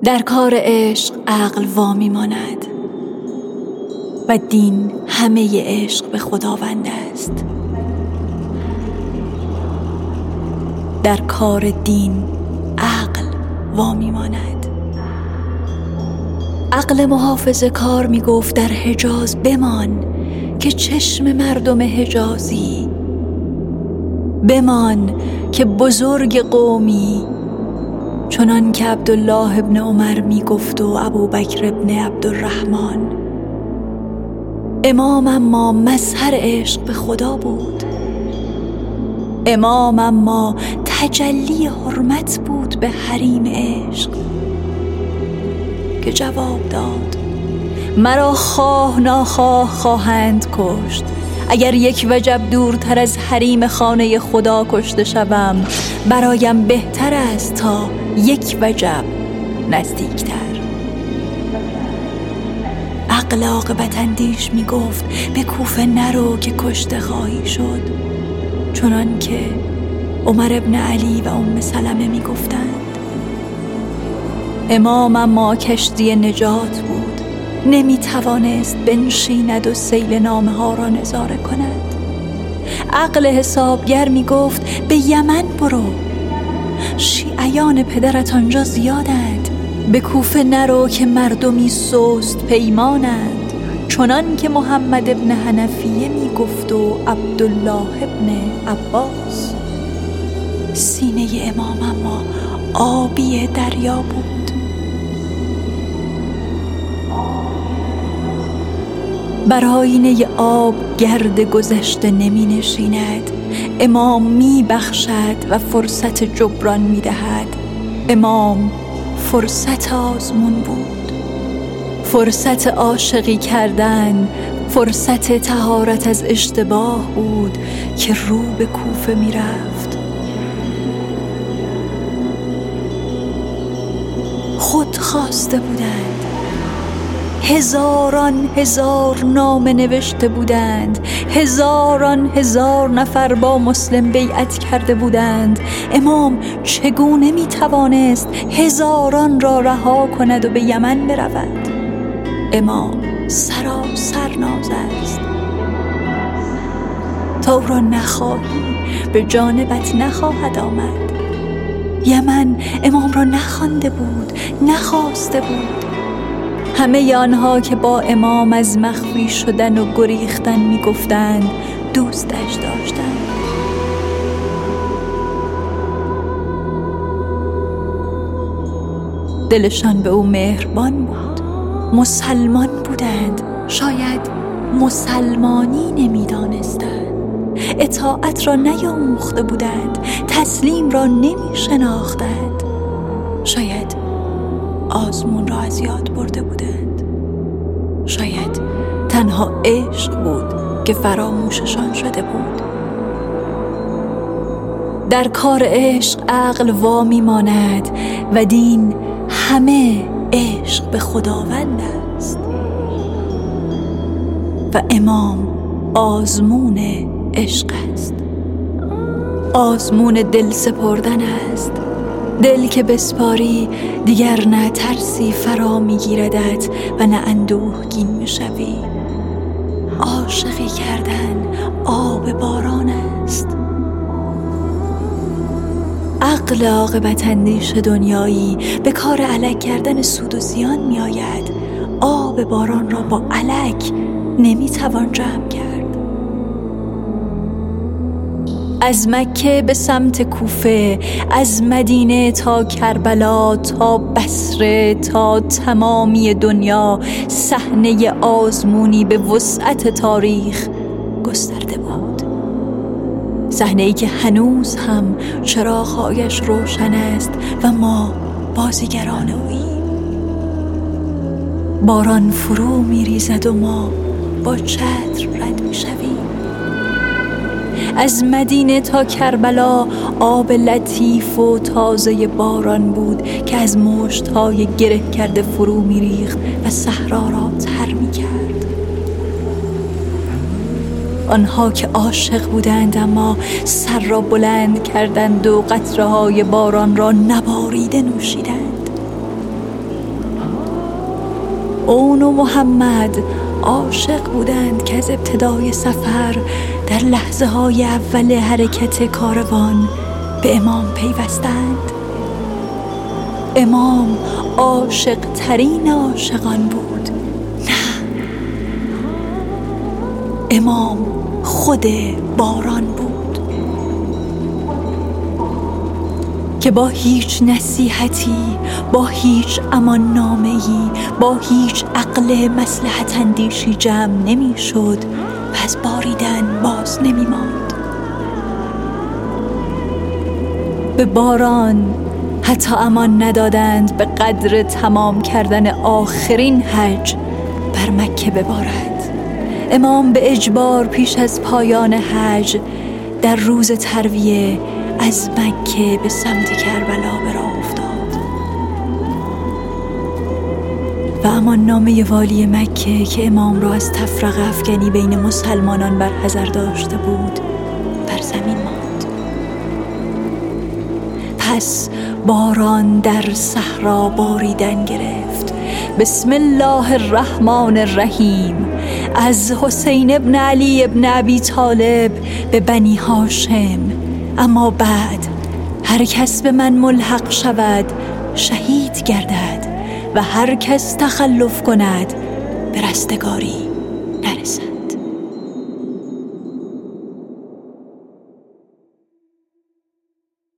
در کار عشق عقل وامی ماند و دین همه عشق به خداوند است. در کار دین عقل وامی ماند. عقل محافظه کار می گفت در حجاز بمان که چشم مردم حجازی، بمان که بزرگ قومی، چنان که عبدالله ابن عمر می گفت و ابوبکر ابن عبدالرحمن. امام اما مظهر عشق به خدا بود. امام اما تجلی حرمت بود به حریم عشق که جواب داد مرا خواه ناخواه خواهند کشت. اگر یک وجب دورتر از حریم خانه خدا کشته شوم برایم بهتر است تا یک وجب نزدیکتر. عقل عاقبت اندیش می گفت به کوفه نرو که کشته خواهی شد، چنان که عمر ابن علی و ام سلمه می گفتند. امام اما کشتی نجات بود، نمی توانست بنشیند و سیل نامه ها را نظاره کند. عقل حسابگر می گفت به یمن برو، شیعیان پدرت آنجا زیادند. به کوفه نرو که مردمی سست پیمانند، چنان که محمد ابن حنفیه می گفت و عبدالله ابن عباس. سینه امام اما آبی دریا بود. بر آینه آب گرد گذشته نمی نشیند. امام می بخشد و فرصت جبران می دهد. امام فرصت آزمون بود، فرصت عاشقی کردن، فرصت طهارت از اشتباه بود که رو به کوفه می رفت. خود خواسته بودند، هزاران هزار نامه نوشته بودند، هزاران هزار نفر با مسلم بیعت کرده بودند. امام چگونه می توانست هزاران را رها کند و به یمن برود؟ امام سراسر ناز است. تا او را نخواهی به جانبت نخواهد آمد. یمن امام را نخوانده بود، نخواسته بود. همه آنها که با امام از مخفی شدن و گریختن می گفتند دوستش داشتند. دلشان به او مهربان بود. مسلمان بودند، شاید مسلمانی نمی دانستند. اطاعت را نیاموخته بودند، تسلیم را نمی شناختند. شاید آزمون را از یاد برده بودند. شاید تنها عشق بود که فراموششان شده بود. در کار عشق عقل وامی ماند و دین همه عشق به خداوند است و امام آزمون عشق است. آزمون دل سپردن است. دل که بسپاری دیگر نه ترسی فرا میگیردت و نه اندوهگین میشوی. عاشقی کردن آب باران است. عقل عاقبت اندیش دنیایی به کار الک کردن سود و زیان می آید. آب باران را با الک نمی توان جمع کرد. از مکه به سمت کوفه، از مدینه تا کربلا تا بصره تا تمامی دنیا صحنه آزمونی به وسعت تاریخ گسترده بود. صحنه‌ای که هنوز هم چراغ‌هایش روشن است و ما بازیگران اوییم. باران فرو می‌ریزد و ما با چتر رد می‌شویم. از مدینه تا کربلا آب لطیف و تازه باران بود که از مشت‌های گره کرده فرو می‌ریخت و صحرا را تر می‌کرد. آنها که عاشق بودند اما سر را بلند کردند و قطره‌های باران را نباریده نوشیدند. اون و محمد عاشق بودند که از ابتدای سفر در لحظه های اول حرکت کاروان به امام پیوستند. امام عاشق ترین عاشقان بود. نه، امام خود باران بود که با هیچ نصیحتی، با هیچ امان نامه‌ای، با هیچ عقل مصلحت اندیشی جمع نمی شد و از باریدن باز نمی ماند. به باران حتی امان ندادند به قدر تمام کردن آخرین حج بر مکه ببارد. امام به اجبار پیش از پایان حج در روز ترویه از مکه به سمت کربلا به راه افتاد و امان نامه والی مکه که امام را از تفرقه افکنی بین مسلمانان برحذر داشته بود بر زمین ماند. پس باران در صحرا باریدن گرفت. بسم الله الرحمن الرحیم. از حسین ابن علی ابن ابی طالب به بنی هاشم. اما بعد هر کس به من ملحق شود شهید گردد و هر کس تخلف کند به رستگاری.